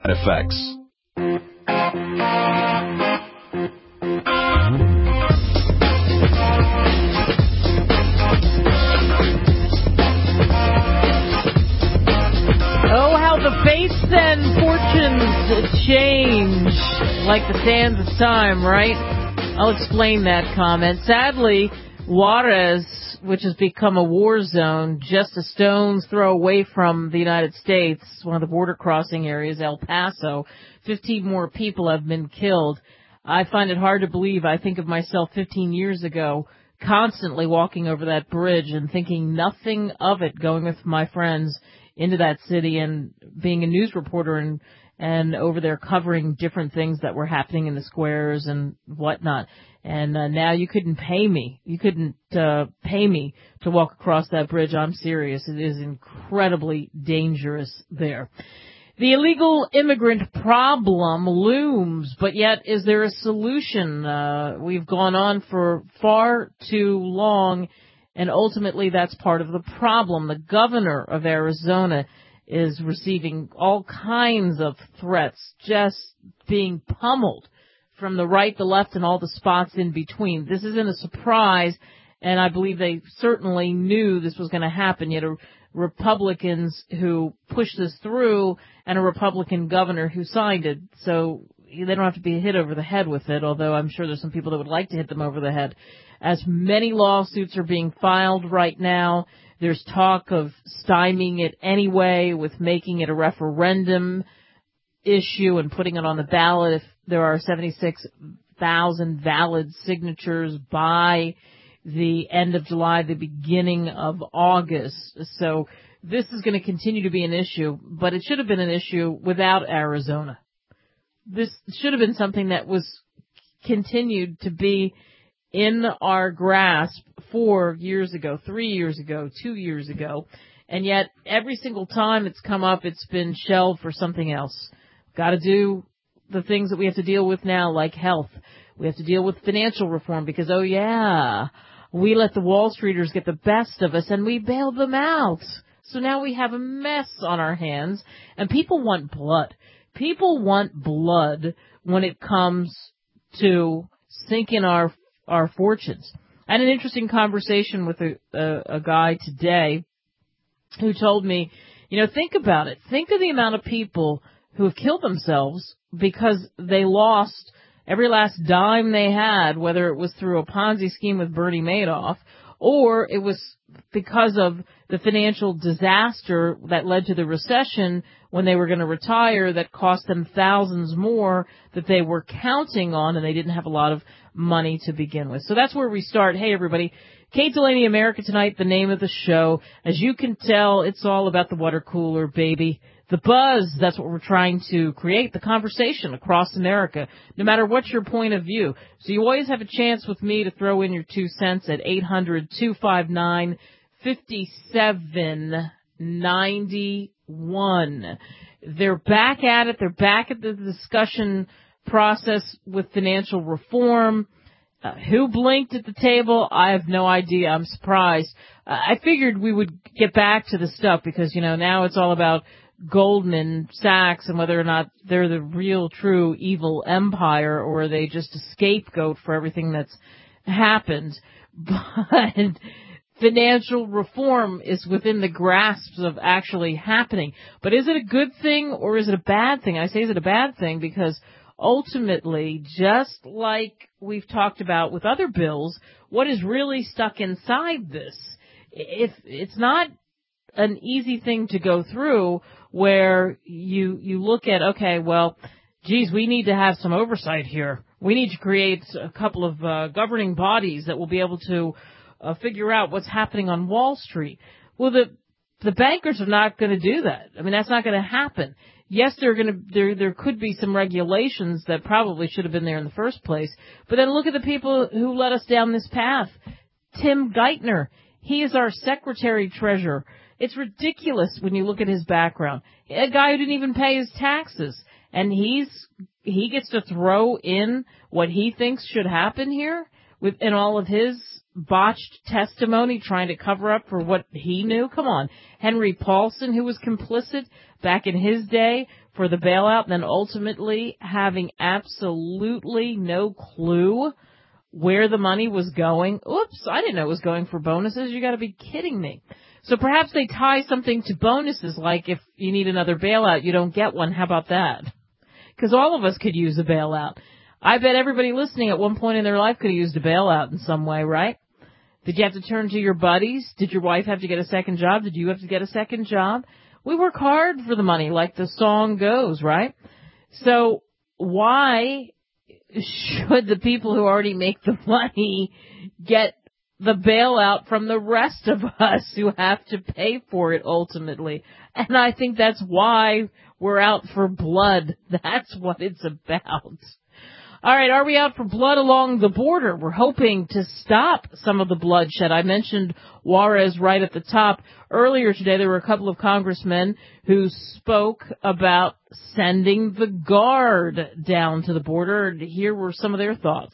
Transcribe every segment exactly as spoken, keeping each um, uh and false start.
effects. Oh, how the fates and fortunes change like the sands of time, right? I'll explain that comment. Sadly, Juarez, which has become a war zone just a stone's throw away from the United States, one of the border crossing areas, El Paso, fifteen more people have been killed. I find it hard to believe. I think of myself fifteen years ago, constantly walking over that bridge and thinking nothing of it, going with my friends into that city and being a news reporter and and over there covering different things that were happening in the squares and whatnot. And uh, now you couldn't pay me. You couldn't uh, pay me to walk across that bridge. I'm serious. It is incredibly dangerous there. The illegal immigrant problem looms, but yet is there a solution? Uh, we've gone on for far too long, and ultimately that's part of the problem. The governor of Arizona is receiving all kinds of threats, just being pummeled from the right, the left, and all the spots in between. This isn't a surprise, and I believe they certainly knew this was going to happen, yet a Republicans who pushed this through and a Republican governor who signed it, so they don't have to be hit over the head with it, although I'm sure there's some people that would like to hit them over the head. As many lawsuits are being filed right now, there's talk of stymieing it anyway with making it a referendum issue and putting it on the ballot if there are seventy-six thousand valid signatures by the end of July, the beginning of August. So this is going to continue to be an issue, but it should have been an issue without Arizona. This should have been something that was continued to be in our grasp four years ago, three years ago, two years ago, and yet every single time it's come up, it's been shelved for something else. Got to do the things that we have to deal with now, like health. We have to deal with financial reform because, oh yeah, we let the Wall Streeters get the best of us and we bailed them out. So now we have a mess on our hands, and people want blood. People want blood when it comes to sinking our our fortunes. I had an interesting conversation with a, a, a guy today who told me, you know, think about it. Think of the amount of people who have killed themselves because they lost every last dime they had, whether it was through a Ponzi scheme with Bernie Madoff or it was because of the financial disaster that led to the recession when they were going to retire that cost them thousands more that they were counting on, and they didn't have a lot of money to begin with. So that's where we start. Hey, everybody. Kate Delaney, America Tonight, the name of the show. As you can tell, it's all about the water cooler, baby. The buzz, that's what we're trying to create, the conversation across America, no matter what your point of view. So you always have a chance with me to throw in your two cents at eight hundred, two five nine, five seven nine one. They're back at it. They're back at the discussion process with financial reform. Uh, who blinked at the table? I have no idea. I'm surprised. Uh, I figured we would get back to the stuff because, you know, now it's all about Goldman Sachs and whether or not they're the real, true evil empire or are they just a scapegoat for everything that's happened. But financial reform is within the grasp of actually happening. But is it a good thing or is it a bad thing? I say is it a bad thing because ultimately, just like we've talked about with other bills, what is really stuck inside this? If it's not an easy thing to go through where you you look at, okay, well, geez, we need to have some oversight here. We need to create a couple of uh, governing bodies that will be able to uh, figure out what's happening on Wall Street. Well, the the bankers are not going to do that. I mean, that's not going to happen. Yes, there are going to there there could be some regulations that probably should have been there in the first place. But then look at the people who led us down this path. Tim Geithner, he is our secretary treasurer. It's ridiculous when you look at his background. A guy who didn't even pay his taxes, and he's he gets to throw in what he thinks should happen here within all of his botched testimony trying to cover up for what he knew? Come on. Henry Paulson, who was complicit back in his day for the bailout, and then ultimately having absolutely no clue where the money was going. Oops, I didn't know it was going for bonuses. You got to be kidding me. So perhaps they tie something to bonuses, like if you need another bailout, you don't get one. How about that? Because all of us could use a bailout. I bet everybody listening at one point in their life could have used a bailout in some way, right? Did you have to turn to your buddies? Did your wife have to get a second job? Did you have to get a second job? We work hard for the money, like the song goes, right? So why should the people who already make the money get the bailout from the rest of us who have to pay for it ultimately? And I think that's why we're out for blood. That's what it's about. All right, are we out for blood along the border? We're hoping to stop some of the bloodshed. I mentioned Juarez right at the top. Earlier today, there were a couple of congressmen who spoke about sending the Guard down to the border. Here were some of their thoughts.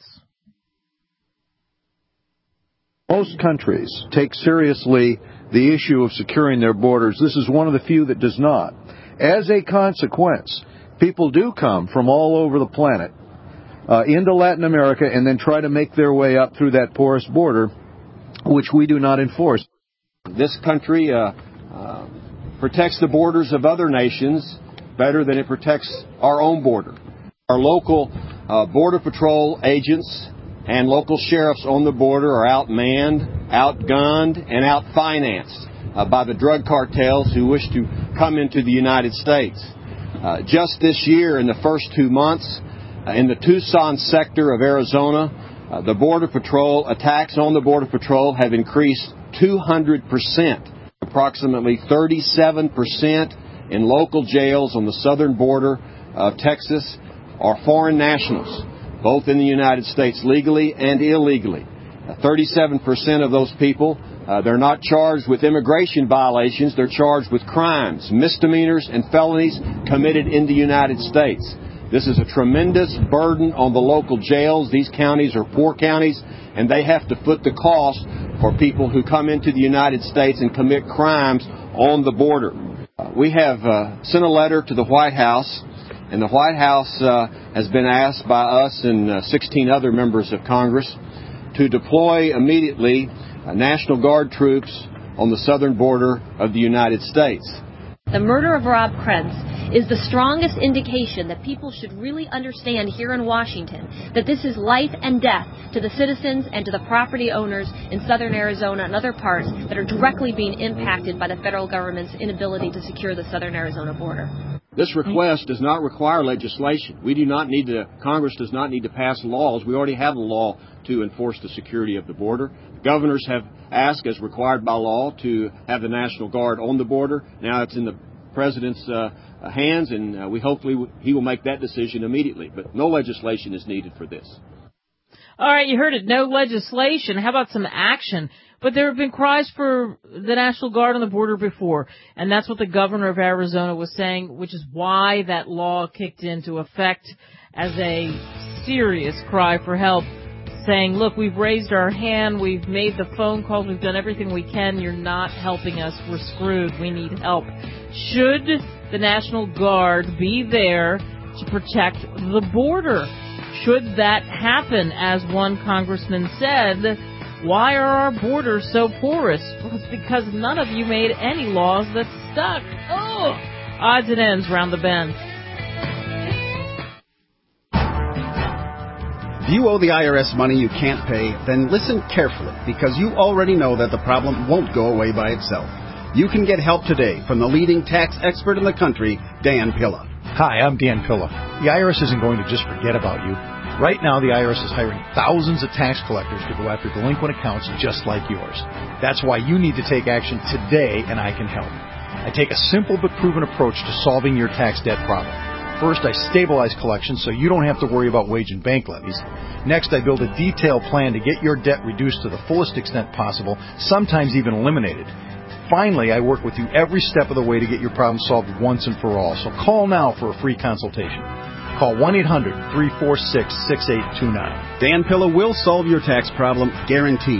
Most countries take seriously the issue of securing their borders. This is one of the few that does not. As a consequence, people do come from all over the planet uh, into Latin America and then try to make their way up through that porous border, which we do not enforce. This country uh, uh, protects the borders of other nations better than it protects our own border. Our local uh, Border Patrol agents and local sheriffs on the border are outmanned, outgunned, and outfinanced uh, by the drug cartels who wish to come into the United States. Uh, just this year, in the first two months, uh, in the Tucson sector of Arizona, uh, the Border Patrol, attacks on the Border Patrol have increased two hundred percent. Approximately thirty-seven percent in local jails on the southern border of Texas are foreign nationals, both in the United States legally and illegally. Uh, thirty-seven percent of those people, uh, they're not charged with immigration violations. They're charged with crimes, misdemeanors, and felonies committed in the United States. This is a tremendous burden on the local jails. These counties are poor counties, and they have to foot the cost for people who come into the United States and commit crimes on the border. Uh, we have uh, sent a letter to the White House, and the White House uh, has been asked by us and uh, sixteen other members of Congress to deploy immediately uh, National Guard troops on the southern border of the United States. The murder of Rob Krentz is the strongest indication that people should really understand here in Washington that this is life and death to the citizens and to the property owners in southern Arizona and other parts that are directly being impacted by the federal government's inability to secure the southern Arizona border. This request does not require legislation. We do not need to, Congress does not need to pass laws. We already have a law to enforce the security of the border. Governors have asked, as required by law, to have the National Guard on the border. Now it's in the President's uh, hands, and uh, we hopefully he will make that decision immediately. But no legislation is needed for this. All right, you heard it. No legislation. How about some action? But there have been cries for the National Guard on the border before, and that's what the governor of Arizona was saying, which is why that law kicked into effect as a serious cry for help, saying, look, we've raised our hand, we've made the phone calls, we've done everything we can, you're not helping us, we're screwed, we need help. Should the National Guard be there to protect the border? Should that happen, as one congressman said? Why are our borders so porous? Well, it's because none of you made any laws that stuck. Oh, odds and ends round the bend. If you owe the I R S money you can't pay, then listen carefully, because you already know that the problem won't go away by itself. You can get help today from the leading tax expert in the country, Dan Pilla. Hi, I'm Dan Pilla. The I R S isn't going to just forget about you. Right now, the I R S is hiring thousands of tax collectors to go after delinquent accounts just like yours. That's why you need to take action today, and I can help. I take a simple but proven approach to solving your tax debt problem. First, I stabilize collections so you don't have to worry about wage and bank levies. Next, I build a detailed plan to get your debt reduced to the fullest extent possible, sometimes even eliminated. Finally, I work with you every step of the way to get your problem solved once and for all. So call now for a free consultation. Call one eight hundred, three four six, six eight two nine. Dan Pilla will solve your tax problem, guaranteed.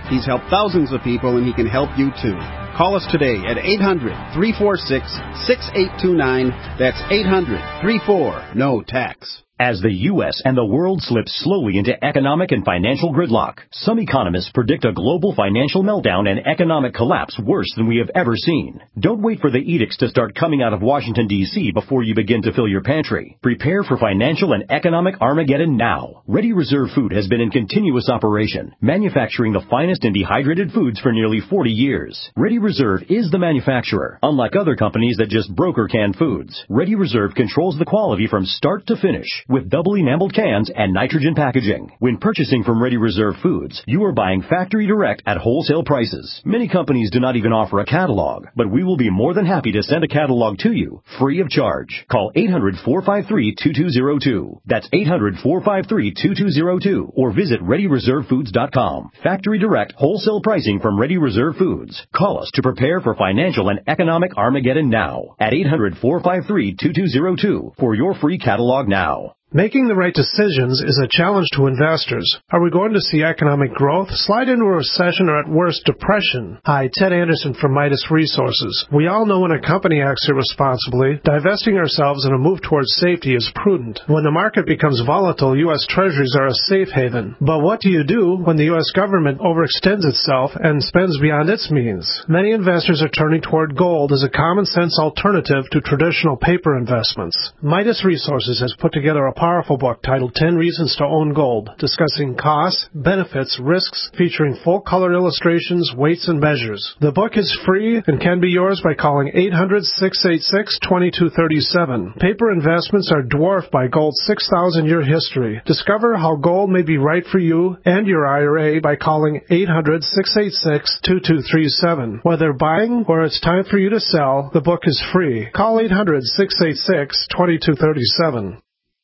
He's helped thousands of people, and he can help you too. Call us today at eight hundred, three four six, six eight two nine. That's eight hundred, three four, N O T A X. As the U S and the world slip slowly into economic and financial gridlock, some economists predict a global financial meltdown and economic collapse worse than we have ever seen. Don't wait for the edicts to start coming out of Washington, D C before you begin to fill your pantry. Prepare for financial and economic Armageddon now. Ready Reserve Food has been in continuous operation, manufacturing the finest and dehydrated foods for nearly forty years. Ready Reserve is the manufacturer, unlike other companies that just broker canned foods. Ready Reserve controls the quality from start to finish, with double enameled cans and nitrogen packaging. When purchasing from Ready Reserve Foods, you are buying factory direct at wholesale prices. Many companies do not even offer a catalog, but we will be more than happy to send a catalog to you, free of charge. Call eight hundred, four five three, two two zero two. That's eight hundred, four five three, two two zero two, or visit ready reserve foods dot com. Factory direct wholesale pricing from Ready Reserve Foods. Call us to prepare for financial and economic Armageddon now at eight hundred, four five three, two two zero two for your free catalog now. Making the right decisions is a challenge to investors. Are we going to see economic growth, slide into a recession, or at worst, depression? Hi, Ted Anderson from Midas Resources. We all know when a company acts irresponsibly, divesting ourselves in a move towards safety is prudent. When the market becomes volatile, U S Treasuries are a safe haven. But what do you do when the U S government overextends itself and spends beyond its means? Many investors are turning toward gold as a common-sense alternative to traditional paper investments. Midas Resources has put together a powerful book titled ten Reasons to Own Gold, discussing costs, benefits, risks, featuring full-color illustrations, weights, and measures. The book is free and can be yours by calling eight hundred, six eight six, two two three seven. Paper investments are dwarfed by gold's six thousand year history. Discover how gold may be right for you and your I R A by calling eight hundred, six eight six, two two three seven. Whether buying or it's time for you to sell, the book is free. Call eight hundred, six eight six, two two three seven.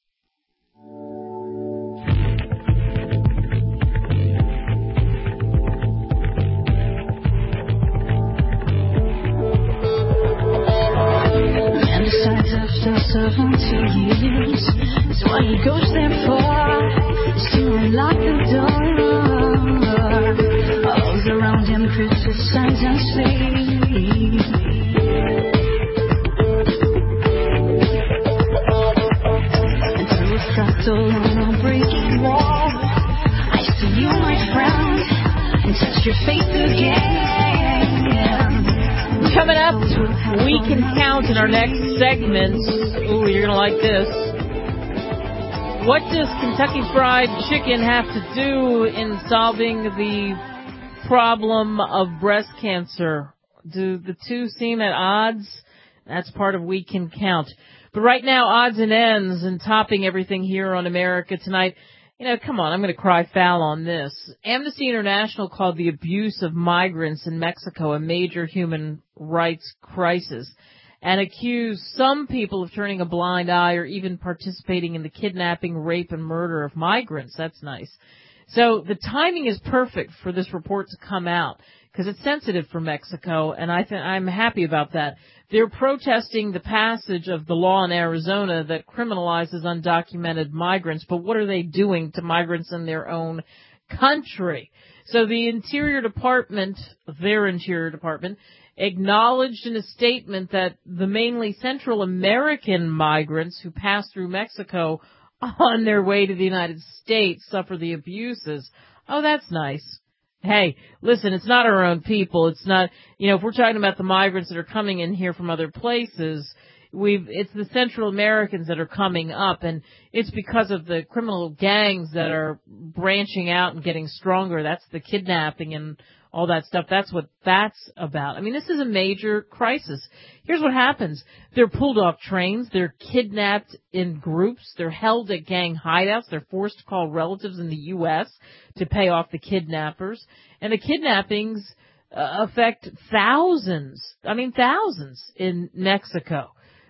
seventy years is what he goes there for, is to unlock the door. All those around him criticize and say, and through a fractal on a breaking wall, I see you, my friend, and touch your faith again. Coming up, we can count in our next segment. Ooh, you're going to like this. What does Kentucky Fried Chicken have to do in solving the problem of breast cancer? Do the two seem at odds? That's part of We Can Count. But right now, odds and ends and topping everything here on America Tonight. You know, come on, I'm going to cry foul on this. Amnesty International called the abuse of migrants in Mexico a major human rights crisis and accused some people of turning a blind eye or even participating in the kidnapping, rape, and murder of migrants. That's nice. So the timing is perfect for this report to come out because it's sensitive for Mexico, and I th- I'm happy about that. They're protesting the passage of the law in Arizona that criminalizes undocumented migrants, but what are they doing to migrants in their own country? So the Interior Department, their Interior Department, acknowledged in a statement that the mainly Central American migrants who pass through Mexico on their way to the United States suffer the abuses. Oh, that's nice. Hey, listen, it's not our own people. It's not, you know, if we're talking about the migrants that are coming in here from other places, we've, it's the Central Americans that are coming up, and it's because of the criminal gangs that are branching out and getting stronger. That's the kidnapping and all that stuff. That's what that's about. I mean, this is a major crisis. Here's what happens. They're pulled off trains. They're kidnapped in groups. They're held at gang hideouts. They're forced to call relatives in the U S to pay off the kidnappers. And the kidnappings uh, affect thousands, I mean thousands in Mexico.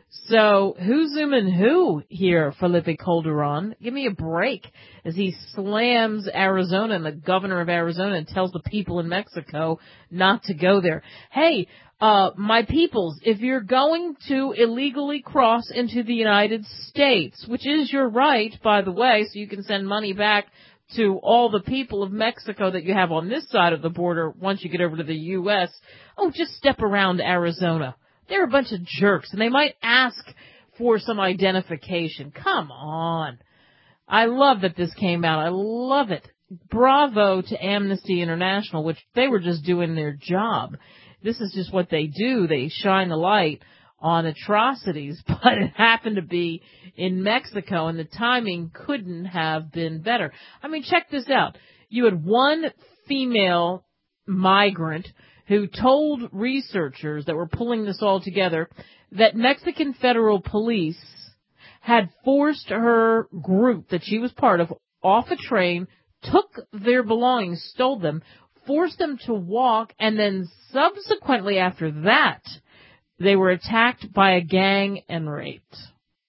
So who's zooming who here, Felipe Calderon? Give me a break as he slams Arizona and the governor of Arizona and tells the people in Mexico not to go there. Hey, uh, my peoples, if you're going to illegally cross into the United States, which is your right, by the way, so you can send money back to all the people of Mexico that you have on this side of the border once you get over to the U S, oh, just step around Arizona. They're a bunch of jerks, and they might ask for some identification. Come on. I love that this came out. I love it. Bravo to Amnesty International, which they were just doing their job. This is just what they do. They shine the light on atrocities, but it happened to be in Mexico, and the timing couldn't have been better. I mean, check this out. You had one female migrant who told researchers that were pulling this all together that Mexican federal police had forced her group that she was part of off a train, took their belongings, stole them, forced them to walk, and then subsequently after that, they were attacked by a gang and raped.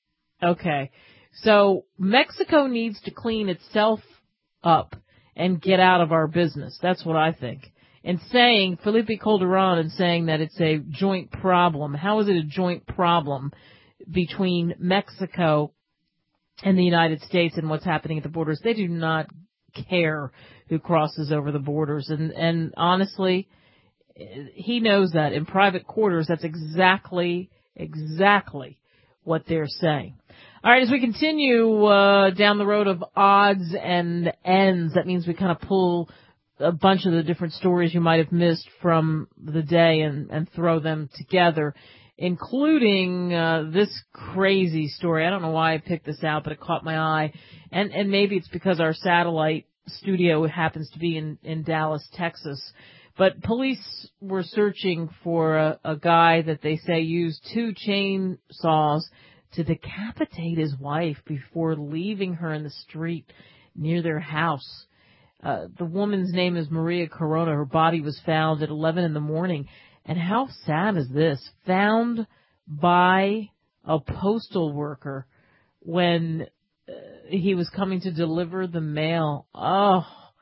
Okay, so Mexico needs to clean itself up and get out of our business. That's what I think. And saying, Felipe Calderon, and saying that it's a joint problem. How is it a joint problem between Mexico and the United States and what's happening at the borders? They do not care who crosses over the borders. And, and honestly, he knows that in private quarters. That's exactly, exactly what they're saying. All right, as we continue uh, down the road of odds and ends, that means we kind of pull a bunch of the different stories you might have missed from the day and, and throw them together, including uh, this crazy story. I don't know why I picked this out, but it caught my eye. And, and maybe it's because our satellite studio happens to be in, in Dallas, Texas. But police were searching for a, a guy that they say used two chainsaws to decapitate his wife before leaving her in the street near their house. Uh, the woman's name is Maria Corona. Her body was found at eleven in the morning. And how sad is this? Found by a postal worker when uh, he was coming to deliver the mail. Oh,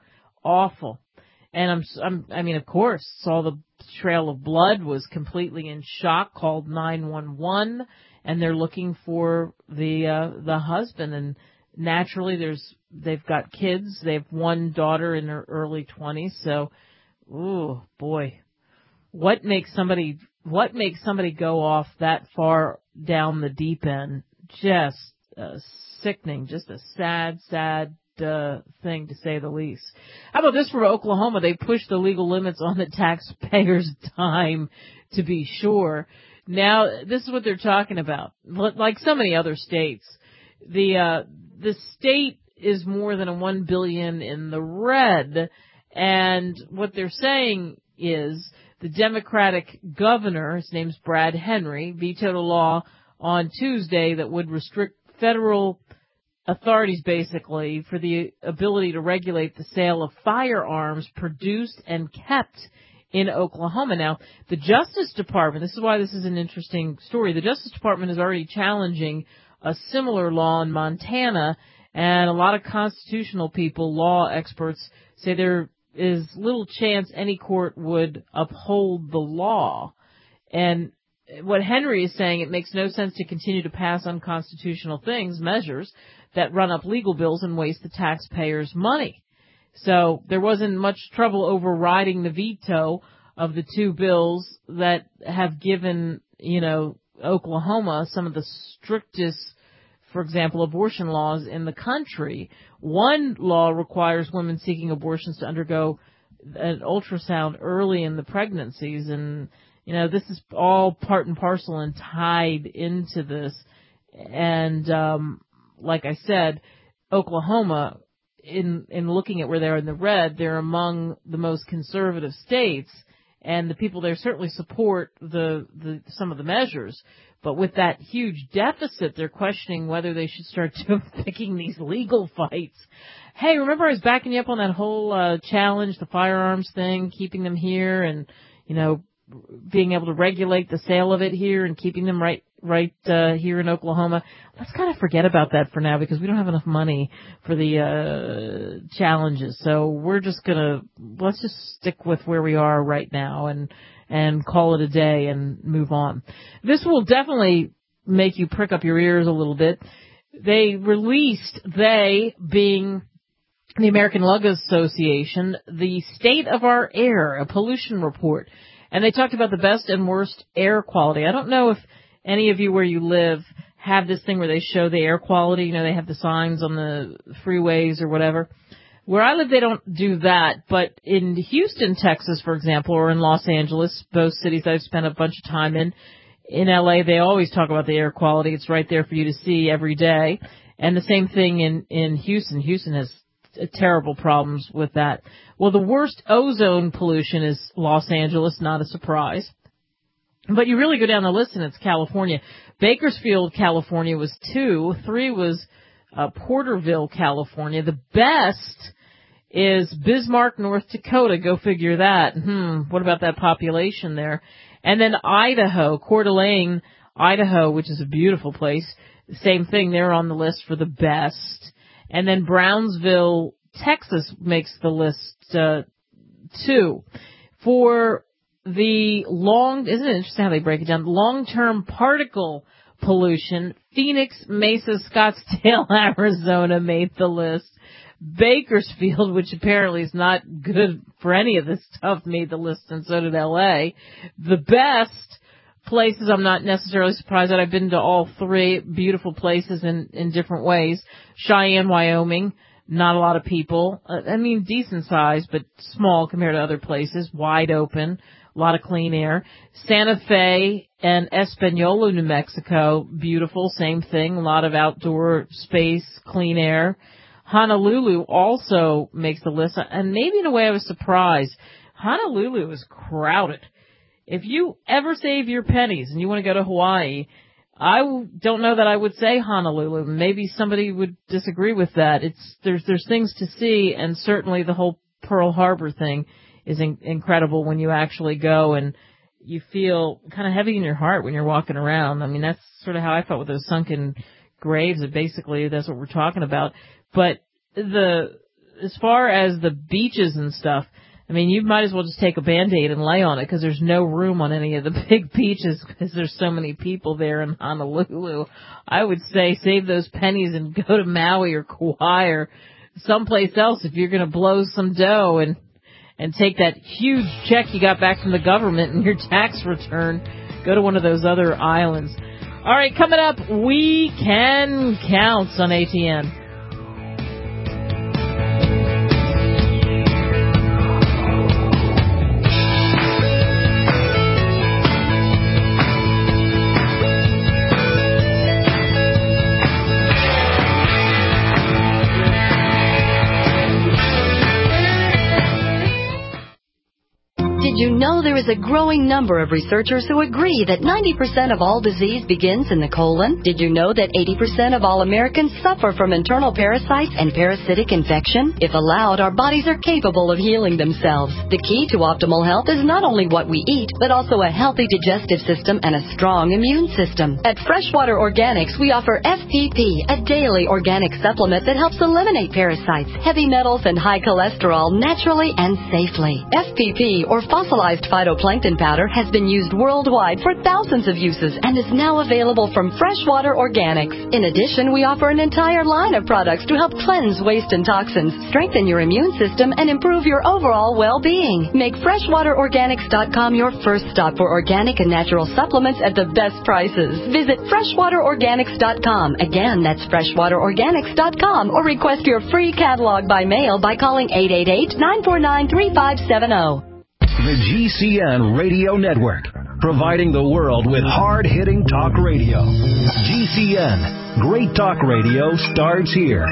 awful. And I'm, I'm, I mean, of course, saw the trail of blood, was completely in shock, called nine one one, and they're looking for the, uh, the husband. And naturally, there's, they've got kids. They have one daughter in her early twenties. So, ooh, boy, what makes somebody, what makes somebody go off that far down the deep end? Just uh, sickening, just a sad, sad Uh, thing, to say the least. How about this from Oklahoma? They pushed the legal limits on the taxpayers' time, to be sure. Now, this is what they're talking about. Like so many other states, the uh, the state is more than a one billion dollars in the red, and what they're saying is the Democratic governor, his name's Brad Henry, vetoed a law on Tuesday that would restrict federal authorities basically for the ability to regulate the sale of firearms produced and kept in Oklahoma. Now, the Justice Department, this is why this is an interesting story, the Justice Department is already challenging a similar law in Montana, and a lot of constitutional people, law experts, say there is little chance any court would uphold the law. And what Henry is saying, it makes no sense to continue to pass unconstitutional things, measures that run up legal bills and waste the taxpayers' money. So there wasn't much trouble overriding the veto of the two bills that have given, you know, Oklahoma some of the strictest, for example, abortion laws in the country. One law requires women seeking abortions to undergo an ultrasound early in the pregnancies, and you know, this is all part and parcel and tied into this. And, um, like I said, Oklahoma, in, in looking at where they're in the red, they're among the most conservative states, and the people there certainly support the, the, some of the measures. But with that huge deficit, they're questioning whether they should start picking these legal fights. Hey, remember I was backing you up on that whole, uh, challenge, the firearms thing, keeping them here and, you know, being able to regulate the sale of it here and keeping them right right uh, here in Oklahoma. Let's kind of forget about that for now because we don't have enough money for the uh, challenges. So we're just going to, let's just stick with where we are right now and and call it a day and move on. This will definitely make you prick up your ears a little bit. They released, they being the American Lung Association, the State of Our Air, a pollution report. And they talked about the best and worst air quality. I don't know if any of you where you live have this thing where they show the air quality. You know, they have the signs on the freeways or whatever. Where I live, they don't do that. But in Houston, Texas, for example, or in Los Angeles, both cities I've spent a bunch of time in, in L A, they always talk about the air quality. It's right there for you to see every day. And the same thing in, in Houston. Houston has terrible problems with that. Well, the worst ozone pollution is Los Angeles, not a surprise. But you really go down the list and it's California. Bakersfield, California was two. Three was uh, Porterville, California. The best is Bismarck, North Dakota. Go figure that. Hmm, what about that population there? And then Idaho, Coeur d'Alene, Idaho, which is a beautiful place. Same thing, they're on the list for the best. And then Brownsville, Texas makes the list, uh, too. For the long, isn't it interesting how they break it down? Long-term particle pollution, Phoenix, Mesa, Scottsdale, Arizona made the list. Bakersfield, which apparently is not good for any of this stuff, made the list, and so did L A. The best places, I'm not necessarily surprised that I've been to all three, beautiful places in, in different ways. Cheyenne, Wyoming, not a lot of people. Uh, I mean, decent size, but small compared to other places. Wide open, a lot of clean air. Santa Fe and Espanola, New Mexico, beautiful, same thing, a lot of outdoor space, clean air. Honolulu also makes the list, and maybe in a way I was surprised. Honolulu is crowded. If you ever save your pennies and you want to go to Hawaii, I don't know that I would say Honolulu. Maybe somebody would disagree with that. It's there's there's things to see, and certainly the whole Pearl Harbor thing is in, incredible when you actually go and you feel kind of heavy in your heart when you're walking around. I mean, that's sort of how I felt with those sunken graves. That basically that's what we're talking about. But the as far as the beaches and stuff, I mean, you might as well just take a Band-Aid and lay on it because there's no room on any of the big beaches because there's so many people there in Honolulu. I would say save those pennies and go to Maui or Kauai or someplace else if you're going to blow some dough and and take that huge check you got back from the government in your tax return. Go to one of those other islands. All right, coming up, We Can Counts on A T N. Did you know there is a growing number of researchers who agree that ninety percent of all disease begins in the colon? Did you know that eighty percent of all Americans suffer from internal parasites and parasitic infection? If allowed, our bodies are capable of healing themselves. The key to optimal health is not only what we eat, but also a healthy digestive system and a strong immune system. At Freshwater Organics, we offer F P P, a daily organic supplement that helps eliminate parasites, heavy metals, and high cholesterol naturally and safely. F P P, or fossilized phytoplankton powder, has been used worldwide for thousands of uses and is now available from Freshwater Organics. In addition, we offer an entire line of products to help cleanse waste and toxins, strengthen your immune system, and improve your overall well-being. Make freshwater organics dot com your first stop for organic and natural supplements at the best prices. Visit freshwater organics dot com. Again, that's freshwater organics dot com, or request your free catalog by mail by calling eight eight eight, nine four nine, three five seven zero. The G C N Radio Network, providing the world with hard-hitting talk radio. G C N, great talk radio starts here.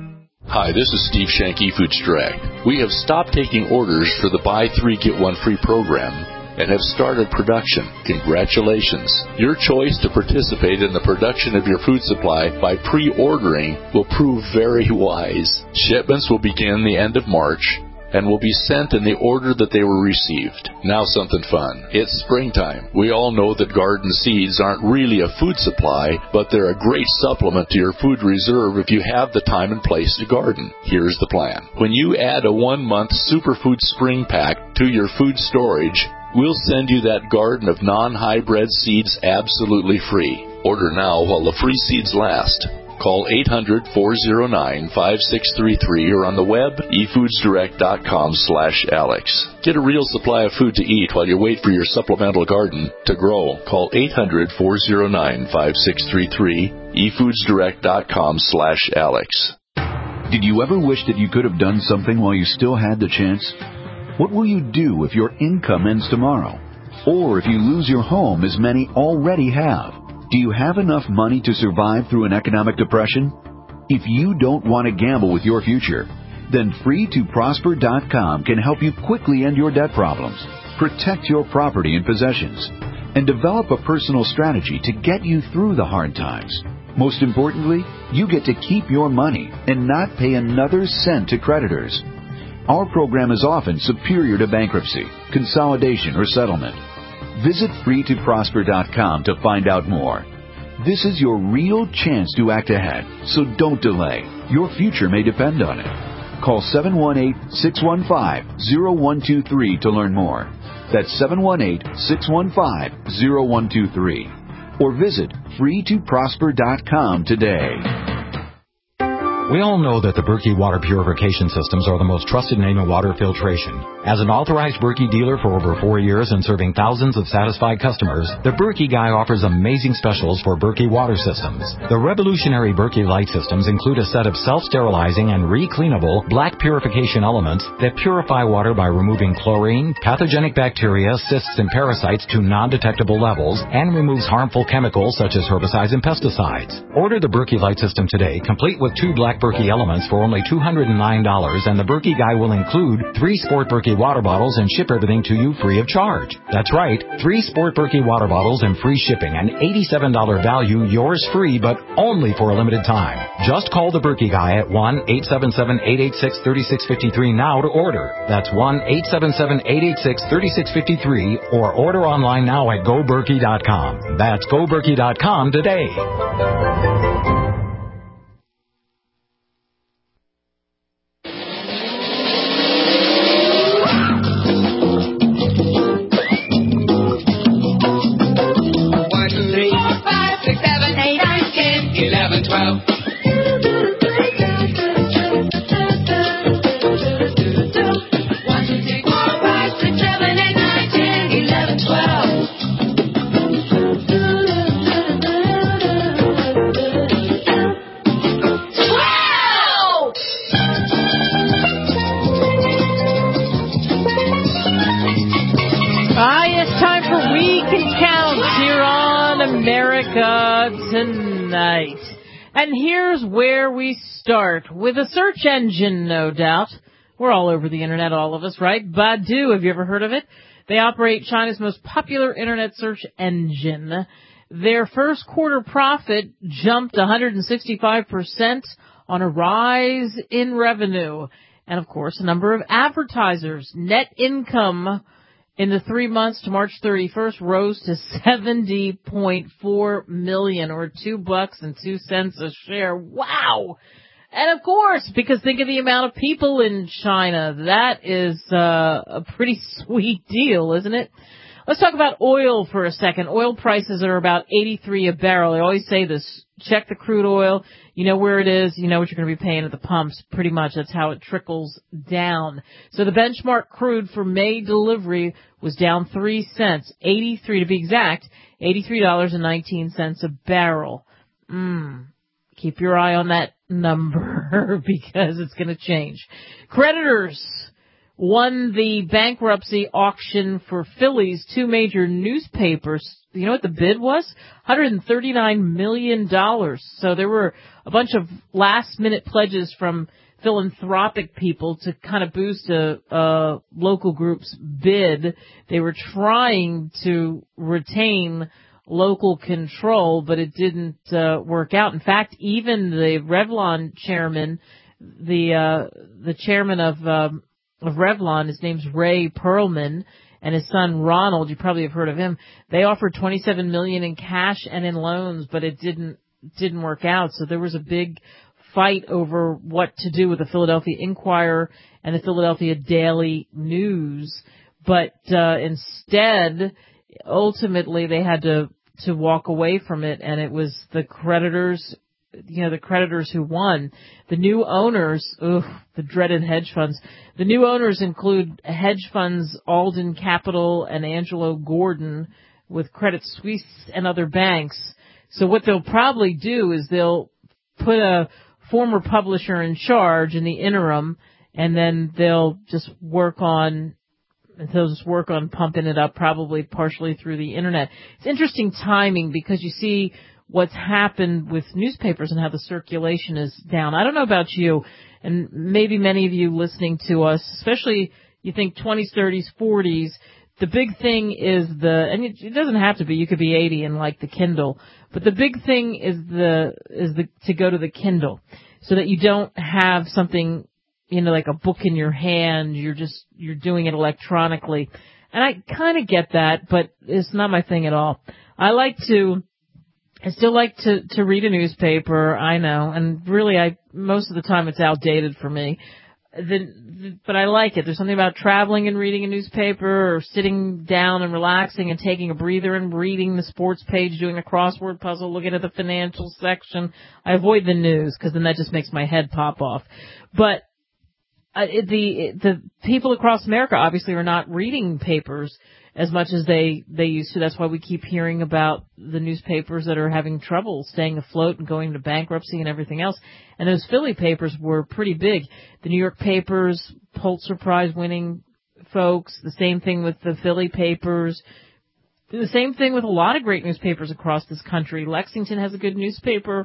Hi, this is Steve Shanky, Foods Direct. We have stopped taking orders for the Buy Three, Get One Free program and have started production. Congratulations. Your choice to participate in the production of your food supply by pre-ordering will prove very wise. Shipments will begin the end of March and will be sent in the order that they were received. Now something fun. It's springtime. We all know that garden seeds aren't really a food supply, but they're a great supplement to your food reserve if you have the time and place to garden. Here's the plan. When you add a one-month Superfood Spring Pack to your food storage, we'll send you that garden of non-hybrid seeds absolutely free. Order now while the free seeds last. Call eight hundred, four oh nine, five six three three or on the web, e foods direct dot com slash Alex. Get a real supply of food to eat while you wait for your supplemental garden to grow. Call eight hundred, four oh nine, five six three three, e foods direct dot com slash Alex. Did you ever wish that you could have done something while you still had the chance? What will you do if your income ends tomorrow? Or if you lose your home, as many already have? Do you have enough money to survive through an economic depression? If you don't want to gamble with your future, then free to prosper dot com can help you quickly end your debt problems, protect your property and possessions, and develop a personal strategy to get you through the hard times. Most importantly, you get to keep your money and not pay another cent to creditors. Our program is often superior to bankruptcy, consolidation, or settlement. Visit free to prosper dot com to find out more. This is your real chance to act ahead, so don't delay. Your future may depend on it. Call seven one eight, six one five, zero one two three to learn more. That's seven one eight, six one five, zero one two three. Or visit free to prosper dot com today. We all know that the Berkey water purification systems are the most trusted name in water filtration. As an authorized Berkey dealer for over four years and serving thousands of satisfied customers, the Berkey Guy offers amazing specials for Berkey water systems. The revolutionary Berkey Light systems include a set of self-sterilizing and re-cleanable black purification elements that purify water by removing chlorine, pathogenic bacteria, cysts, and parasites to non-detectable levels, and removes harmful chemicals such as herbicides and pesticides. Order the Berkey Light system today, complete with two black Berkey elements for only two hundred nine dollars, and the Berkey Guy will include three Sport Berkey water bottles and ship everything to you free of charge. That's right, three Sport Berkey water bottles and free shipping, an eighty-seven dollars value, yours free, but only for a limited time. Just call the Berkey Guy at one eight seven seven, eight eight six, three six five three now to order. That's one eight seven seven, eight eight six, three six five three, or order online now at go berkey dot com. That's go berkey dot com today. Tonight. And here's where we start, with a search engine, no doubt. We're all over the internet, all of us, right? Baidu, have you ever heard of it? They operate China's most popular internet search engine. Their first quarter profit jumped one hundred sixty-five percent on a rise in revenue. And, of course, a number of advertisers. Net income in the three months to March thirty-first rose to seventy point four million dollars, or two bucks and two cents a share. Wow! And of course, because think of the amount of people in China. That is uh, a pretty sweet deal, isn't it? Let's talk about oil for a second. Oil prices are about eighty-three a barrel. I always say this. Check the crude oil. You know where it is. You know what you're going to be paying at the pumps. Pretty much that's how it trickles down. So the benchmark crude for May delivery was down three cents. eighty-three to be exact. eighty-three dollars and nineteen cents a barrel. Mmm. Keep your eye on that number because it's going to change. Creditors won the bankruptcy auction for Philly's two major newspapers. You know what the bid was? one hundred thirty-nine million dollars. So there were a bunch of last-minute pledges from philanthropic people to kind of boost a, a local group's bid. They were trying to retain local control, but it didn't uh, work out. In fact, even the Revlon chairman, the uh, the chairman of um, of Revlon, his name's Ray Perlman, and his son Ronald, you probably have heard of him. They offered twenty-seven million dollars in cash and in loans, but it didn't didn't work out. So there was a big fight over what to do with the Philadelphia Inquirer and the Philadelphia Daily News. But uh, instead, ultimately, they had to to walk away from it, and it was the creditors you know, the creditors who won. The new owners, ugh, the dreaded hedge funds. The new owners include hedge funds Alden Capital and Angelo Gordon with Credit Suisse and other banks. So what they'll probably do is they'll put a former publisher in charge in the interim, and then they'll just work on they'll just work on pumping it up, probably partially through the internet. It's interesting timing because you see what's happened with newspapers and how the circulation is down. I don't know about you, and maybe many of you listening to us, especially you think twenties, thirties, forties, the big thing is the, and it, it doesn't have to be, you could be eighty and like the Kindle, but the big thing is the, is the, to go to the Kindle so that you don't have something, you know, like a book in your hand, you're just, you're doing it electronically. And I kind of get that, but it's not my thing at all. I like to, I still like to, to read a newspaper, I know, and really I, most of the time it's outdated for me. The, the, but I like it. There's something about traveling and reading a newspaper, or sitting down and relaxing and taking a breather and reading the sports page, doing a crossword puzzle, looking at the financial section. I avoid the news because then that just makes my head pop off. But uh, the the people across America obviously are not reading papers as much as they, they used to. That's why we keep hearing about the newspapers that are having trouble staying afloat and going to bankruptcy and everything else. And those Philly papers were pretty big. The New York papers, Pulitzer Prize winning folks, the same thing with the Philly papers, the same thing with a lot of great newspapers across this country. Lexington has a good newspaper.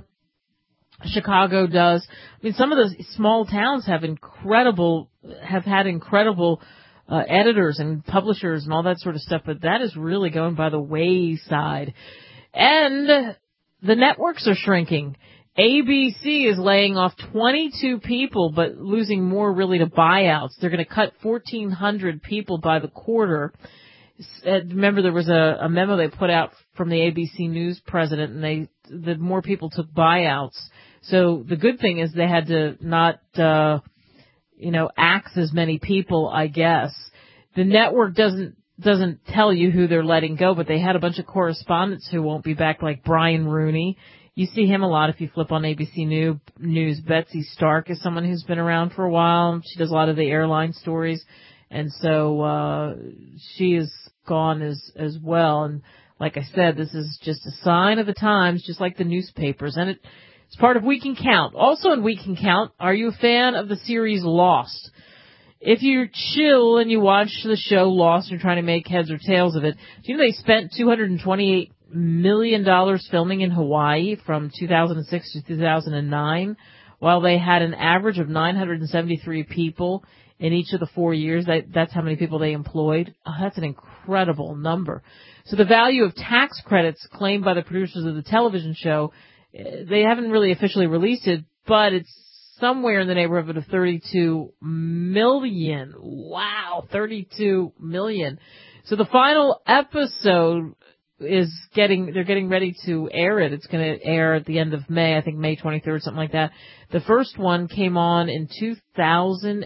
Chicago does. I mean, some of those small towns have incredible, have had incredible Uh, editors and publishers and all that sort of stuff, but that is really going by the wayside. And the networks are shrinking. A B C is laying off twenty-two people, but losing more really to buyouts. They're going to cut fourteen hundred people by the quarter. Uh, remember, there was a, a memo they put out from the A B C News president, and they the more people took buyouts. So the good thing is they had to not uh you know, axe as many people, I guess. The network doesn't, doesn't tell you who they're letting go, but they had a bunch of correspondents who won't be back, like Brian Rooney. You see him a lot if you flip on A B C News. Betsy Stark is someone who's been around for a while. She does a lot of the airline stories. And so, uh, she is gone as, as well. And like I said, this is just a sign of the times, just like the newspapers. And it, It's part of We Can Count. Also in We Can Count, are you a fan of the series Lost? If you're chill and you watch the show Lost and you're trying to make heads or tails of it, do you know they spent two hundred twenty-eight million dollars filming in Hawaii from two thousand six to two thousand nine, while they had an average of nine hundred seventy-three people in each of the four years? That, that's how many people they employed. Oh, that's an incredible number. So the value of tax credits claimed by the producers of the television show, they haven't really officially released it, but it's somewhere in the neighborhood of thirty-two million. Wow, thirty-two million. So the final episode is getting, they're getting ready to air it. It's going to air at the end of May, I think May twenty-third, something like that. The first one came on in two thousand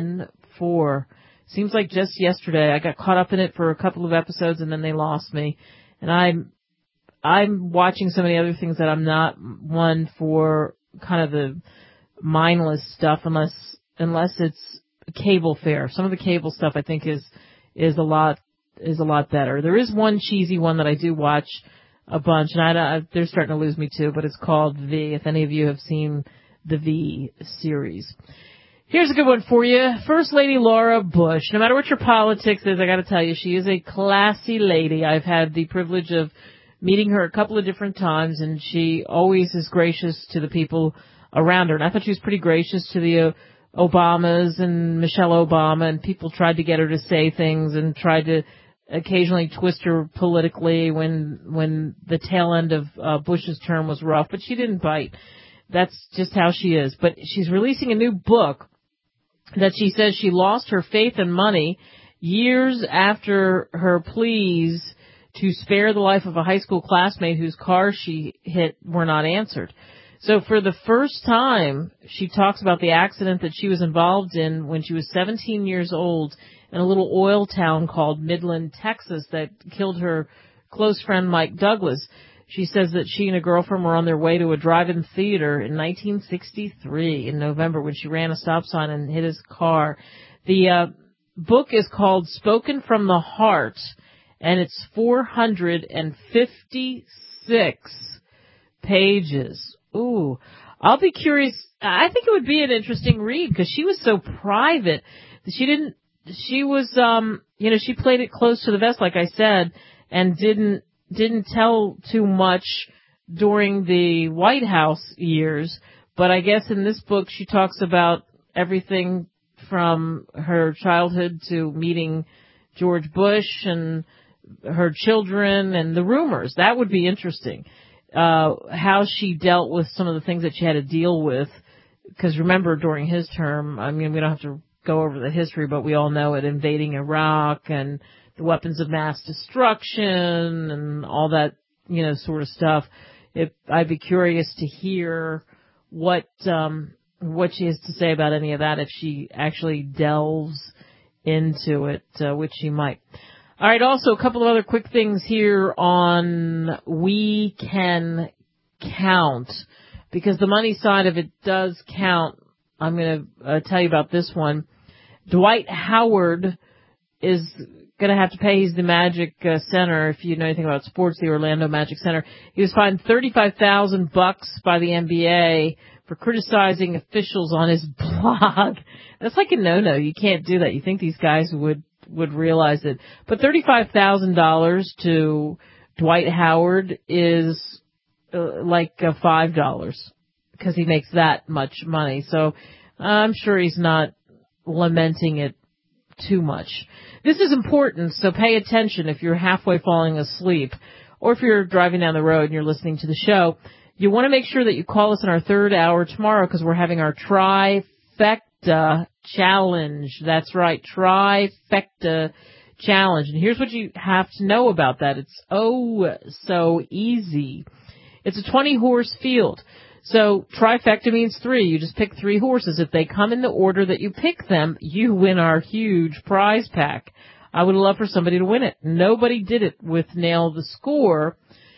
four. Seems like just yesterday. I got caught up in it for a couple of episodes and then they lost me. And I'm I'm watching so many other things that I'm not one for kind of the mindless stuff unless unless it's cable fare. Some of the cable stuff I think is is a lot is a lot better. There is one cheesy one that I do watch a bunch, and I, I they're starting to lose me too. But it's called V. If any of you have seen the V series. Here's a good one for you. First Lady Laura Bush. No matter what your politics is, I got to tell you, she is a classy lady. I've had the privilege of meeting her a couple of different times, and she always is gracious to the people around her. And I thought she was pretty gracious to the uh, Obamas and Michelle Obama, and people tried to get her to say things and tried to occasionally twist her politically when when the tail end of uh, Bush's term was rough, but she didn't bite. That's just how she is. But she's releasing a new book that she says she lost her faith and money years after her pleas to spare the life of a high school classmate whose car she hit were not answered. So for the first time, she talks about the accident that she was involved in when she was seventeen years old in a little oil town called Midland, Texas, that killed her close friend Mike Douglas. She says that she and a girlfriend were on their way to a drive-in theater in nineteen sixty-three in November when she ran a stop sign and hit his car. The uh, book is called Spoken from the Heart, and it's four hundred fifty-six pages. Ooh, I'll be curious. I think it would be an interesting read because she was so private. She didn't, she was, um, you know, she played it close to the vest, like I said, and didn't, didn't tell too much during the White House years. But I guess in this book she talks about everything from her childhood to meeting George Bush and her children and the rumors. That would be interesting. Uh, how she dealt with some of the things that she had to deal with. Because remember, during his term, I mean, we don't have to go over the history, but we all know it, invading Iraq and the weapons of mass destruction and all that, you know, sort of stuff. If, I'd be curious to hear what, um, what she has to say about any of that if she actually delves into it, uh, which she might. All right, also a couple of other quick things here on We Can Count, because the money side of it does count. I'm going to uh, tell you about this one. Dwight Howard is going to have to pay. He's the Magic uh, Center. If you know anything about sports, the Orlando Magic Center. He was fined thirty-five thousand bucks by the N B A for criticizing officials on his blog. That's like a no-no. You can't do that. You think these guys would would realize it. But thirty-five thousand dollars to Dwight Howard is uh, like uh, five dollars because he makes that much money. So I'm sure he's not lamenting it too much. This is important, so pay attention if you're halfway falling asleep or if you're driving down the road and you're listening to the show. You want to make sure that you call us in our third hour tomorrow because we're having our trifecta challenge. That's right, trifecta challenge. And here's what you have to know about that. It's oh so easy. It's a twenty horse field. So trifecta means three. You just pick three horses. If they come in the order that you pick them, you win our huge prize pack. I would love for somebody to win it. Nobody did it with Nail the Score,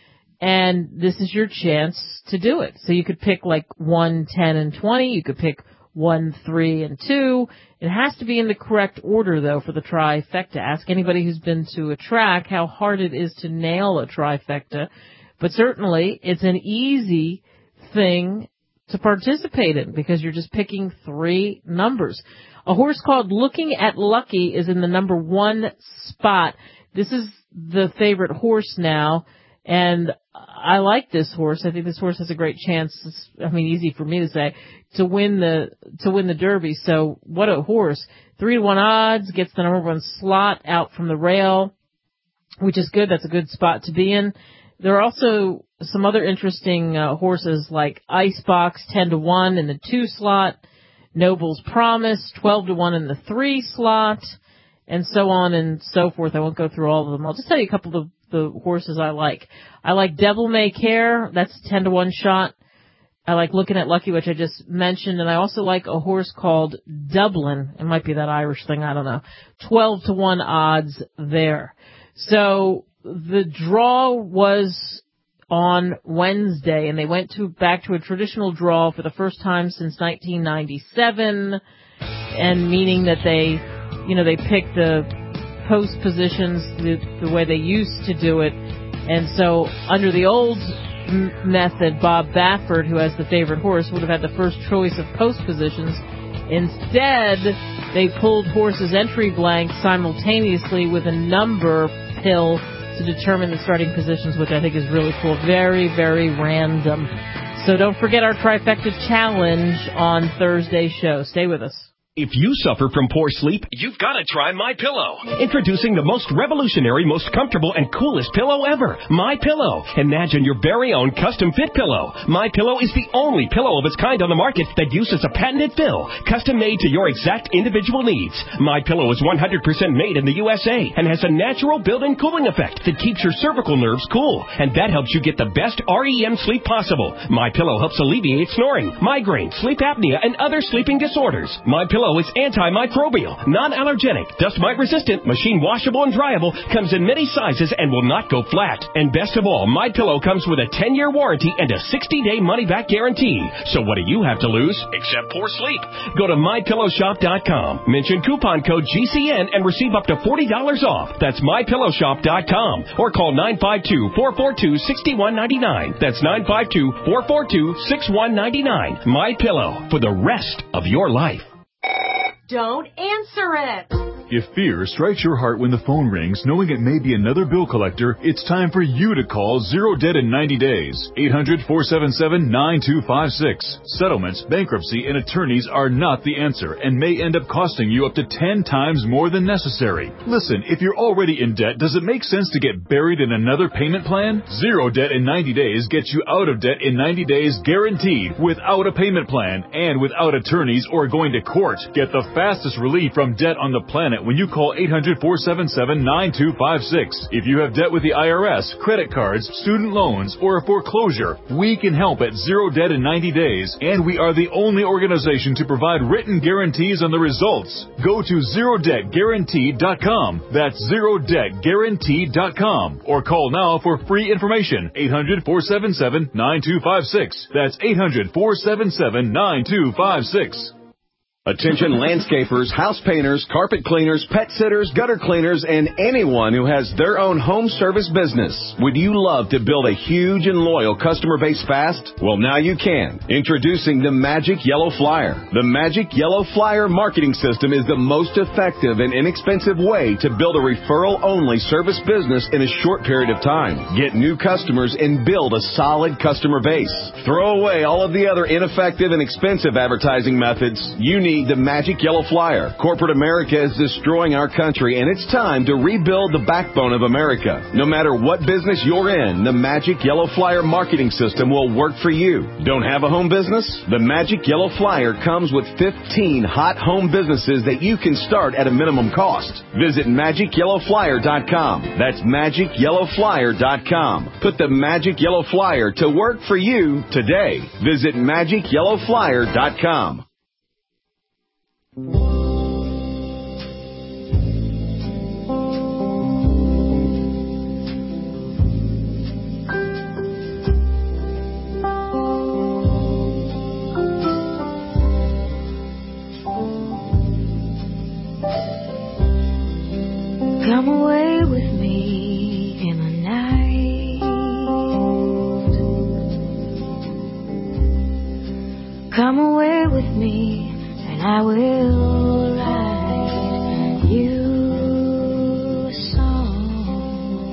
and this is your chance to do it. So you could pick like one, ten, and twenty. You could pick one, three, and two. It has to be in the correct order, though, for the trifecta. Ask anybody who's been to a track how hard it is to nail a trifecta. But certainly, it's an easy thing to participate in because you're just picking three numbers. A horse called Looking at Lucky is in the number one spot. This is the favorite horse now, and I like this horse. I think this horse has a great chance. It's, I mean, easy for me to say, to win the to win the Derby. So what a horse! Three to one odds, gets the number one slot out from the rail, which is good. That's a good spot to be in. There are also some other interesting uh, horses like Icebox, ten to one in the two slot, Noble's Promise, twelve to one in the three slot, and so on and so forth. I won't go through all of them. I'll just tell you a couple of the horses I like. I like Devil May Care. That's a ten to one shot. I like Looking at Lucky, which I just mentioned, and I also like a horse called Dublin. It might be that Irish thing, I don't know. twelve to one odds there. So the draw was on Wednesday, and they went to back to a traditional draw for the first time since nineteen ninety-seven, and meaning that they, you know, they picked the post positions the, the way they used to do it. And so under the old m- method, Bob Baffert, who has the favorite horse, would have had the first choice of post positions. Instead, they pulled horses' entry blanks simultaneously with a number pill to determine the starting positions, which I think is really cool. Very, very random. So don't forget our trifecta challenge on Thursday's show. Stay with us. If you suffer from poor sleep, you've got to try MyPillow. Introducing the most revolutionary, most comfortable, and coolest pillow ever, MyPillow. Imagine your very own custom fit pillow. MyPillow is the only pillow of its kind on the market that uses a patented fill, custom made to your exact individual needs. MyPillow is one hundred percent made in the U S A and has a natural built-in cooling effect that keeps your cervical nerves cool, and that helps you get the best R E M sleep possible. MyPillow helps alleviate snoring, migraine, sleep apnea, and other sleeping disorders. MyPillow Pillow is antimicrobial, non-allergenic, dust mite resistant, machine washable and dryable, comes in many sizes and will not go flat. And best of all, My Pillow comes with a ten-year warranty and a sixty-day money-back guarantee. So what do you have to lose except poor sleep? Go to my pillow shop dot com, mention coupon code G C N and receive up to forty dollars off. That's my pillow shop dot com or call nine five two, four four two, six one nine nine. That's nine five two, four four two, six one nine nine. My Pillow, for the rest of your life. Don't answer it. If fear strikes your heart when the phone rings, knowing it may be another bill collector, it's time for you to call Zero Debt in ninety days. eight hundred, four seven seven, nine two five six. Settlements, bankruptcy, and attorneys are not the answer and may end up costing you up to ten times more than necessary. Listen, if you're already in debt, does it make sense to get buried in another payment plan? Zero Debt in ninety days gets you out of debt in ninety days guaranteed, without a payment plan and without attorneys or going to court. Get the fastest relief from debt on the planet when you call eight hundred, four seven seven, nine two five six. If you have debt with the I R S, credit cards, student loans, or a foreclosure, we can help at Zero Debt in ninety days, and we are the only organization to provide written guarantees on the results. Go to zero debt guaranteed dot com. That's zero debt guaranteed dot com. Or call now for free information. eight hundred, four seven seven, nine two five six. That's eight hundred, four seven seven, nine two five six. Attention landscapers, house painters, carpet cleaners, pet sitters, gutter cleaners, and anyone who has their own home service business. Would you love to build a huge and loyal customer base fast? Well, now you can. Introducing the Magic Yellow Flyer. The Magic Yellow Flyer marketing system is the most effective and inexpensive way to build a referral-only service business in a short period of time. Get new customers and build a solid customer base. Throw away all of the other ineffective and expensive advertising methods. You need the Magic Yellow Flyer. Corporate America is destroying our country, and it's time to rebuild the backbone of America. No matter what business you're in, the Magic Yellow Flyer marketing system will work for you. Don't have a home business? The Magic Yellow Flyer comes with fifteen hot home businesses that you can start at a minimum cost. Visit magic yellow flyer dot com. That's magic yellow flyer dot com. Put the Magic Yellow Flyer to work for you today. Visit magic yellow flyer dot com. Come away with me in the night. Come away with me and I will write you a song.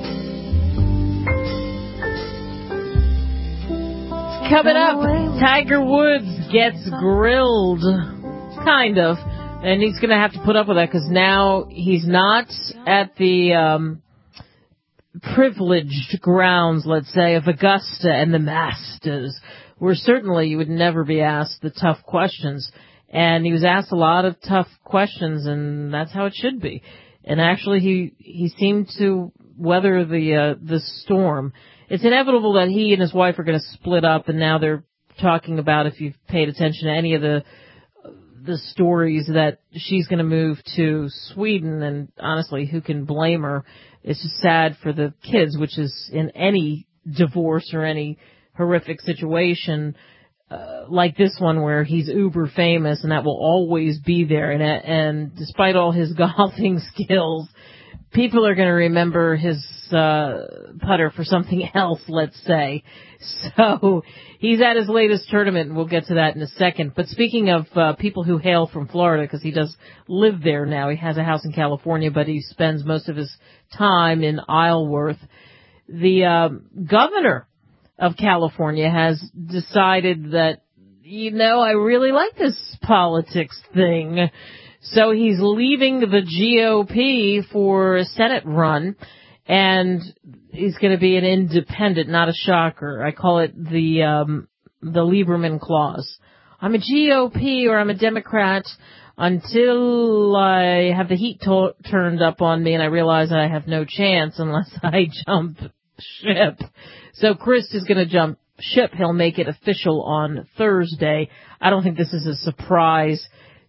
Coming up, Tiger Woods gets grilled. Kind of. And he's going to have to put up with that because now he's not at the um, privileged grounds, let's say, of Augusta and the Masters, where certainly you would never be asked the tough questions. And he was asked a lot of tough questions, and that's how it should be. And actually, he he seemed to weather the uh, the storm. It's inevitable that he and his wife are going to split up, and now they're talking about, if you've paid attention to any of the the stories, that she's going to move to Sweden, and honestly, who can blame her? It's just sad for the kids, which is in any divorce or any horrific situation uh, like this one where he's uber famous, and that will always be there. And, and despite all his golfing skills, people are going to remember his uh, putter for something else, let's say. So he's at his latest tournament, and we'll get to that in a second. But speaking of uh, people who hail from Florida, because he does live there now, he has a house in California, but he spends most of his time in Isleworth. The um, governor of California has decided that, you know, I really like this politics thing. So he's leaving the G O P for a Senate run, and he's going to be an independent, not a shocker. I call it the um, the Lieberman clause. I'm a G O P or I'm a Democrat until I have the heat to- turned up on me and I realize I have no chance unless I jump ship. So Chris is going to jump ship. He'll make it official on Thursday. I don't think this is a surprise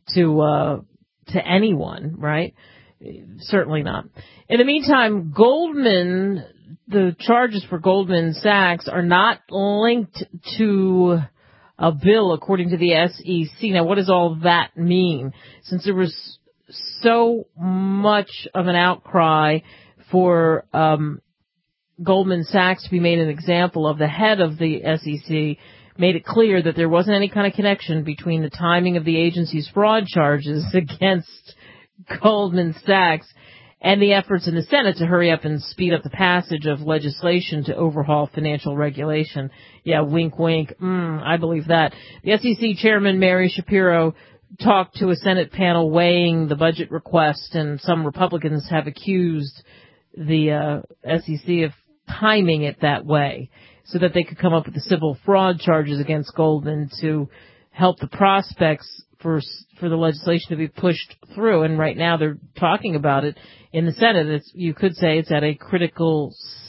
to uh, to anyone, right? Certainly not. In the meantime, Goldman, the charges for Goldman Sachs are not linked to a bill, according to the S E C. Now, what does all that mean? Since there was so much of an outcry for um, Goldman Sachs to be made an example of, the head of the S E C made it clear that there wasn't any kind of connection between the timing of the agency's fraud charges against Goldman Sachs and the efforts in the Senate to hurry up and speed up the passage of legislation to overhaul financial regulation. Yeah, wink, wink. Mm, I believe that. The S E C chairman, Mary Shapiro, talked to a Senate panel weighing the budget request, and some Republicans have accused the uh, S E C of timing it that way so that they could come up with the civil fraud charges against Goldman to help the prospects for for the legislation to be pushed through. And right now they're talking about it in the Senate. It's, you could say it's at a critical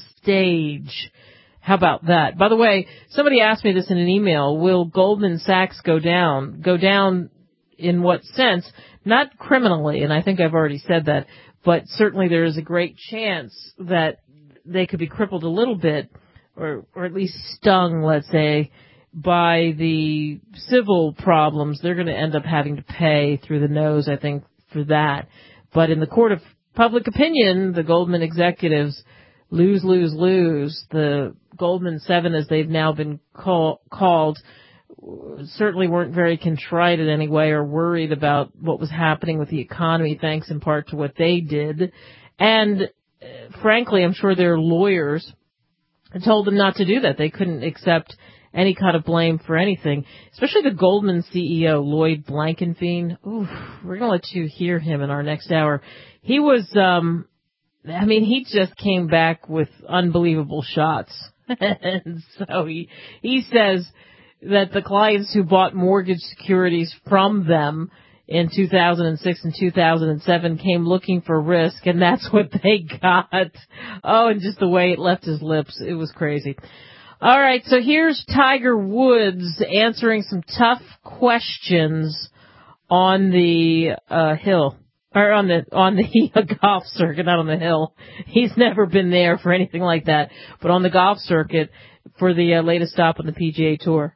stage. How about that? By the way, somebody asked me this in an email. Will Goldman Sachs go down? Go down in what sense? Not criminally, and I think I've already said that, but certainly there is a great chance that they could be crippled a little bit, or, or at least stung, let's say, by the civil problems. They're going to end up having to pay through the nose, I think, for that. But in the court of public opinion, the Goldman executives lose, lose, lose. The Goldman Seven, as they've now been call, called, certainly weren't very contrite in any way or worried about what was happening with the economy, thanks in part to what they did. And uh, frankly, I'm sure their lawyers told them not to do that. They couldn't accept any kind of blame for anything, especially the Goldman C E O, Lloyd Blankenfein. Ooh, we're going to let you hear him in our next hour. He was, um, I mean, he just came back with unbelievable shots. And so he, he says that the clients who bought mortgage securities from them in two thousand six and two thousand seven came looking for risk, and that's what they got. Oh, and just the way it left his lips, it was crazy. All right, so here's Tiger Woods answering some tough questions on the uh, hill, or on the on the golf circuit, not on the hill. He's never been there for anything like that, but on the golf circuit for the uh, latest stop on the P G A Tour.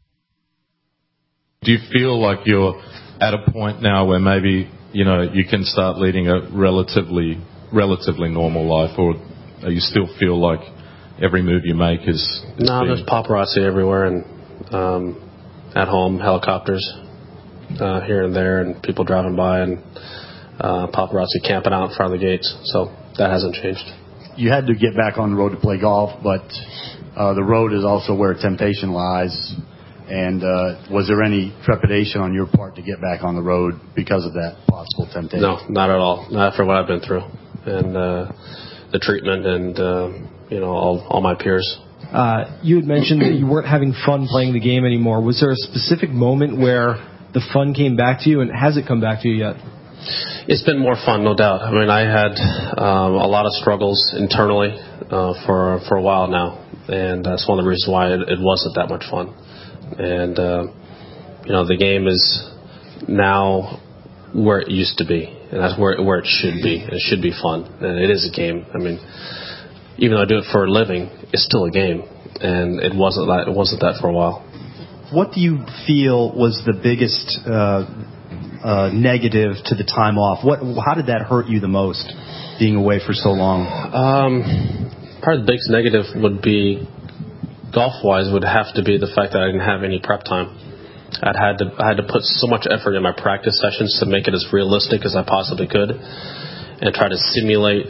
Do you feel like you're at a point now where maybe, you know, you can start leading a relatively relatively normal life, or you still feel like every move you make is... is no, being... there's paparazzi everywhere, and um, at home, helicopters uh, here and there, and people driving by, and uh, paparazzi camping out in front of the gates. So that hasn't changed. You had to get back on the road to play golf, but uh, the road is also where temptation lies. And uh, was there any trepidation on your part to get back on the road because of that possible temptation? No, not at all. Not after what I've been through, and uh, the treatment, and uh, you know, all, all my peers. Uh, you had mentioned that you weren't having fun playing the game anymore. Was there a specific moment where the fun came back to you, and has it come back to you yet? It's been more fun, no doubt. I mean, I had um, a lot of struggles internally uh, for for a while now, and that's one of the reasons why it, it wasn't that much fun. And, uh, you know, the game is now where it used to be, and that's where, where it should be. It should be fun, and it is a game. I mean, even though I do it for a living, it's still a game, and it wasn't that, it wasn't that for a while. What do you feel was the biggest uh, uh, negative to the time off? What, how did that hurt you the most, being away for so long? Um, probably the biggest negative would be, golf-wise, would have to be the fact that I didn't have any prep time. I'd had to I had to put so much effort in my practice sessions to make it as realistic as I possibly could, and try to simulate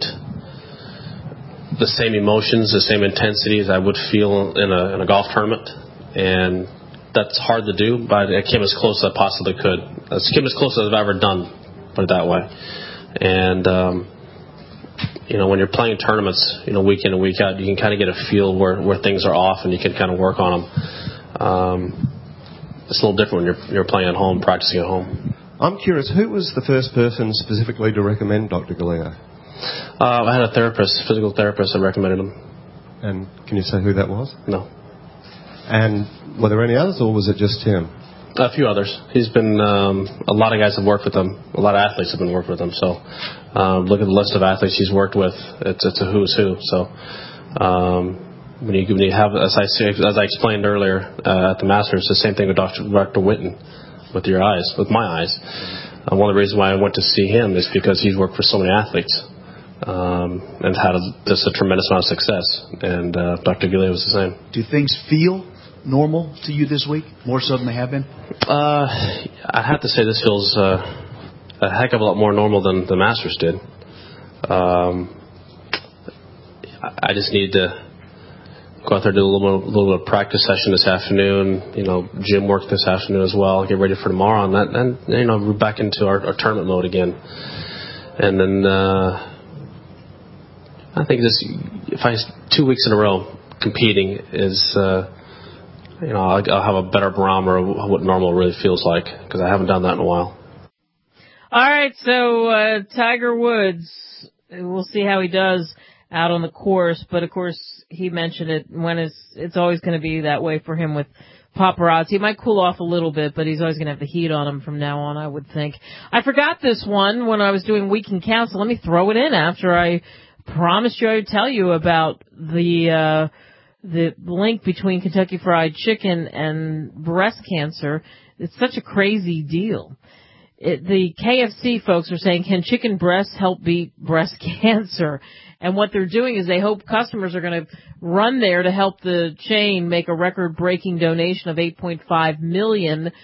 the same emotions, the same intensity as I would feel in a in a golf tournament. And that's hard to do, but I came as close as I possibly could. I came as close as I've ever done, put it that way. And um, you know, when you're playing tournaments, you know, week in and week out, you can kind of get a feel where, where things are off, and you can kind of work on them. Um, it's a little different when you're, you're playing at home, practicing at home. I'm curious, who was the first person specifically to recommend Doctor Galea? Uh, I had a therapist, physical therapist, that recommended him. And can you say who that was? No. And were there any others, or was it just him? A few others. He's been, um, a lot of guys have worked with him. A lot of athletes have been working with him. So, um, look at the list of athletes he's worked with. It's, it's a who's who. So, um, when you, when you have, as I say, as I explained earlier, uh, at the Masters, the same thing with Doctor Doctor Witten, with your eyes, with my eyes. Uh, one of the reasons why I went to see him is because he's worked for so many athletes, um, and had a, just a tremendous amount of success. And, uh, Doctor Goulet was the same. Do things feel normal to you this week, more so than they have been? Uh, I'd have to say this feels uh, a heck of a lot more normal than the Masters did. Um, I just need to go out there and do a little, a little bit of practice session this afternoon. You know, gym work this afternoon as well. Get ready for tomorrow, and that, and you know, we're back into our, our tournament mode again. And then uh, I think this, if I two weeks in a row competing is. Uh, You know, I'll, I'll have a better barometer of what normal really feels like, because I haven't done that in a while. All right, so uh, Tiger Woods, we'll see how he does out on the course, but of course he mentioned it when it's it's always going to be that way for him with paparazzi. He might cool off a little bit, but he's always going to have the heat on him from now on, I would think. I forgot this one when I was doing Week in Council. Let me throw it in after I promised you I would tell you about the uh the link between Kentucky Fried Chicken and breast cancer. It's such a crazy deal. It, the K F C folks are saying, can chicken breasts help beat breast cancer? And what they're doing is they hope customers are going to run there to help the chain make a record-breaking donation of eight point five million dollars.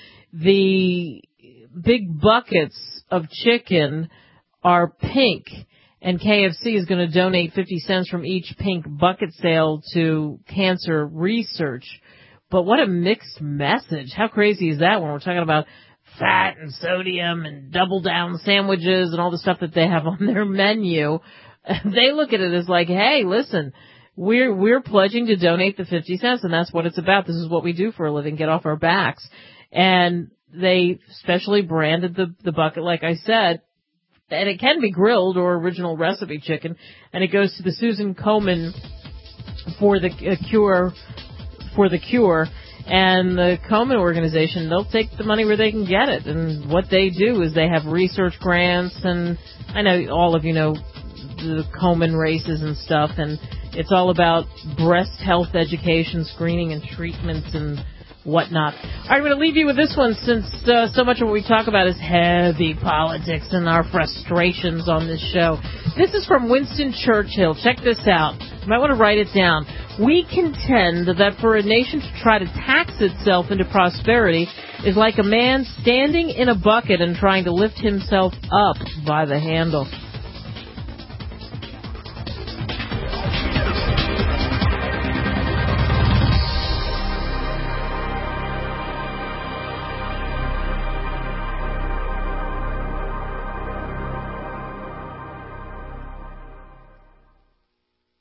The big buckets of chicken are pink, and K F C is going to donate fifty cents from each pink bucket sale to cancer research. But what a mixed message. How crazy is that when we're talking about fat and sodium and double down sandwiches and all the stuff that they have on their menu? They look at it as like, hey, listen, we're we're pledging to donate the fifty cents, and that's what it's about. This is what we do for a living, get off our backs. And they specially branded the, the bucket, like I said, and it can be grilled or original recipe chicken, and it goes to the Susan Komen for the uh, cure, for the cure, and the Komen organization, they'll take the money where they can get it, and what they do is they have research grants, and I know all of you know the Komen races and stuff, and it's all about breast health education, screening and treatments and whatnot. All right, I'm going to leave you with this one since uh, so much of what we talk about is heavy politics and our frustrations on this show. This is from Winston Churchill. Check this out. You might want to write it down. We contend that for a nation to try to tax itself into prosperity is like a man standing in a bucket and trying to lift himself up by the handle.